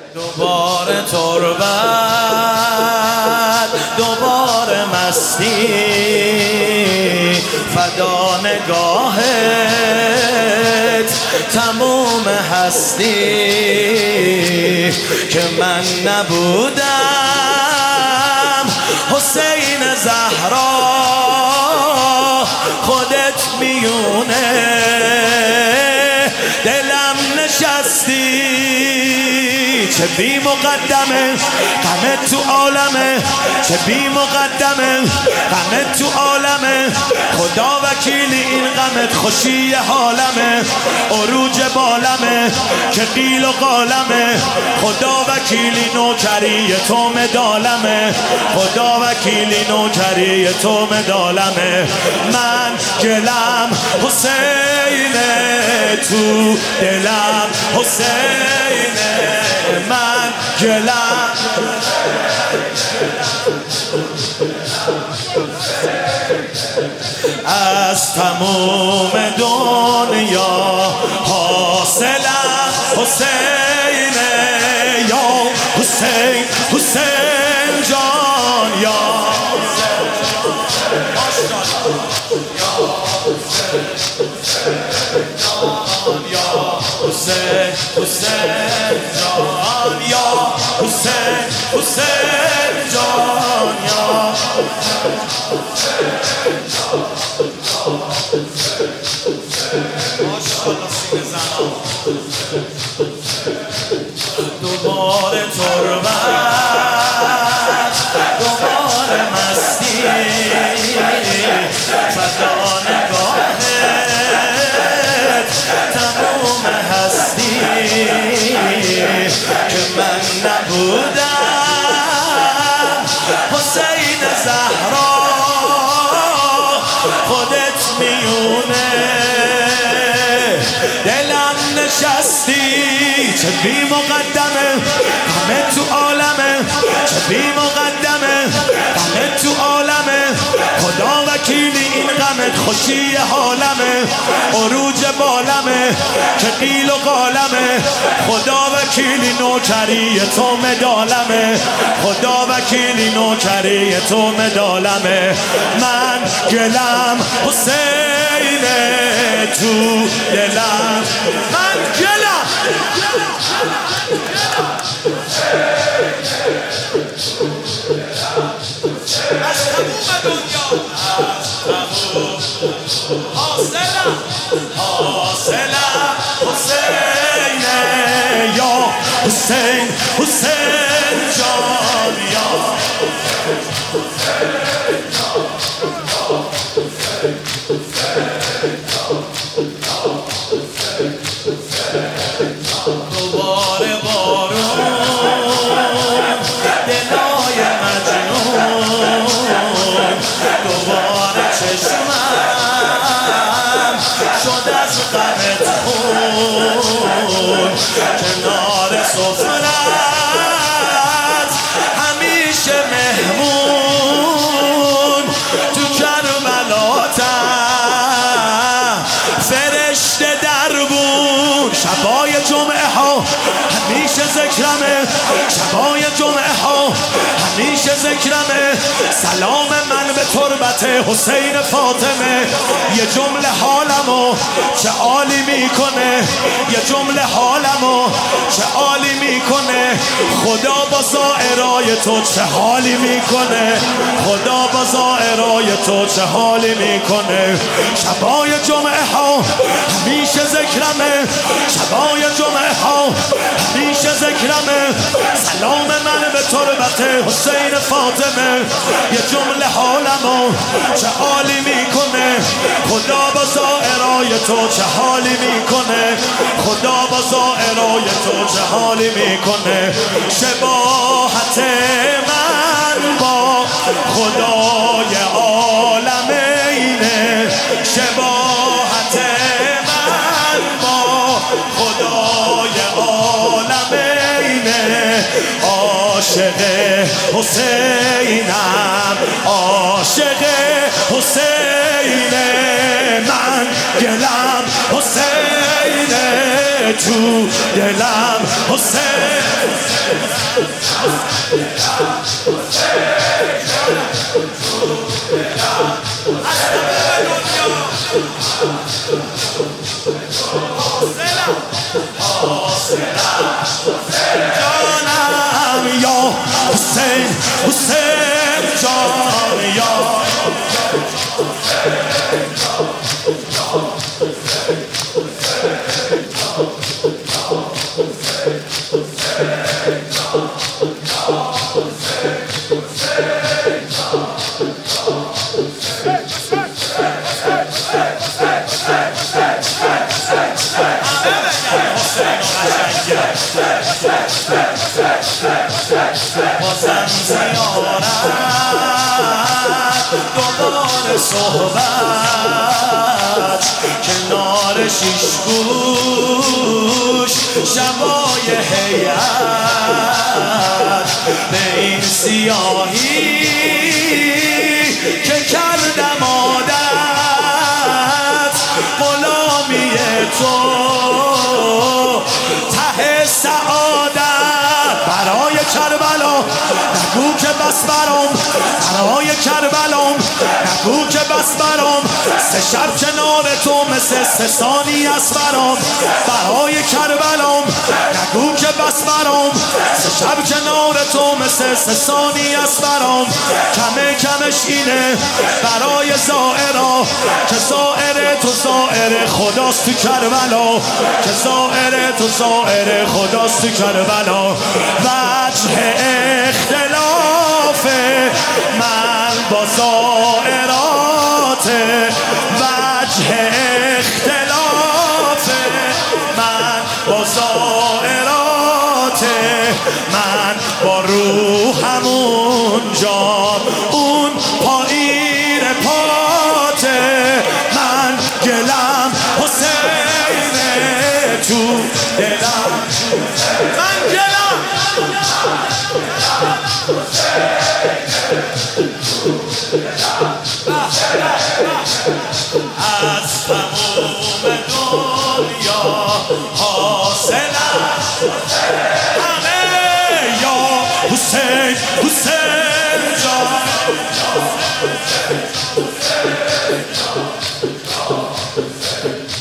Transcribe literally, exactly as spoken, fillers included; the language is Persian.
دوباره تربت، دوباره مستی، فدا نگاهت تموم هستی که من نبودم. حسین زهرا خودت میونه دلم نشستی، چه بی مقدمه غمت تو عالمه، چه بی مقدمه غمت تو عالمه. خدا وکیلی این غمت خوشی حالمه، عروج بالمه که قیل و قالمه. خدا وکیلی نوکری تو مدالمه، خدا وکیلی نوکری تو مدالمه. من گلم حسینه تو دلم حسینه، من گلم از تموم دنیا حاصلم حسینه. یا حسین حسین جان، یا حسین حسین جان، یا حسین حسین جان، یا دوباره تربت، دوباره مستی، فدا نگاهت تموم هستی که من نبودم. حسین زهرا خودت میونه دلم نشستی، چه بی مقدمه غمت تو عالمه، چه بی مقدمه غمت تو عالمه. خدا وکیلی این غمت خوشی حالمه، عروج بالمه که قیل و قالمه. خدا وکیلی نوکری تو مدالمه، خدا وکیلی نوکری تو مدالمه. من گلم حسینه تو دلم، من گلم از تموم دنیا، از تموم حاصلم حاصلم حسینه. یا حسین حسین جان، یا دوباره بارون دلای مجنون، دوباره چشمم شد از غمت خون. کنار سفرت همیشه مهمون، تو کربلاتم فرشته دربون. شبای جمعه ها همیشه ذکرمه، شبای جمعه ها همیشه ذکرمه. سلام من به تربت حسین فاطمه، یه جمله حالمو چه عالی میکنه، یه جمله حالمو چه عالی میکنه. خدا با زائرای تو چه حالی میکنه، خدا با زائرای تو چه حالی میکنه. شبای جمعه ها همیشه ذکرمه، شبای جمعه ها همیشه ذکرمه. سلام من به تربت حسین فاطمه، یه جمله حالمو چه عالی میکنه. خدا با زائرای تو چه حالی میکنه، خدا با زائرای تو چه حالی میکنه. شباهت من با خدای عالمینه، شباهت من با خدای عالمینه. عاشق حسینم، عاشق حسینه، من گلم حسینه تو دلم حسین. حسین جان یا بازم زیارت دوباره صحبت کنار شیش گوش شبای هیئت به این سیاهی که کردم عادت غلامی تو ته سعادت برای کربلا نگو که بس برام برای کربلام نگو که بس برام سه شب کنار تو مثل سه ثانی است برام برای کربلام نگو که بس برام سه شب کنار تو مثل سه ثانی است برام کمه کمش اینه برای زائرا که زائر تو زائر خداست تو کربلا که زائر تو زائر خداست تو کربلا وجه اختلاف من با زائرات وجه اختلاف من با زائرات من با روحم اونجا اون پایین پاته من گلم حسینه تو دلم من گلم از تموم دنیا حاصلم همه یا حسین حسین جان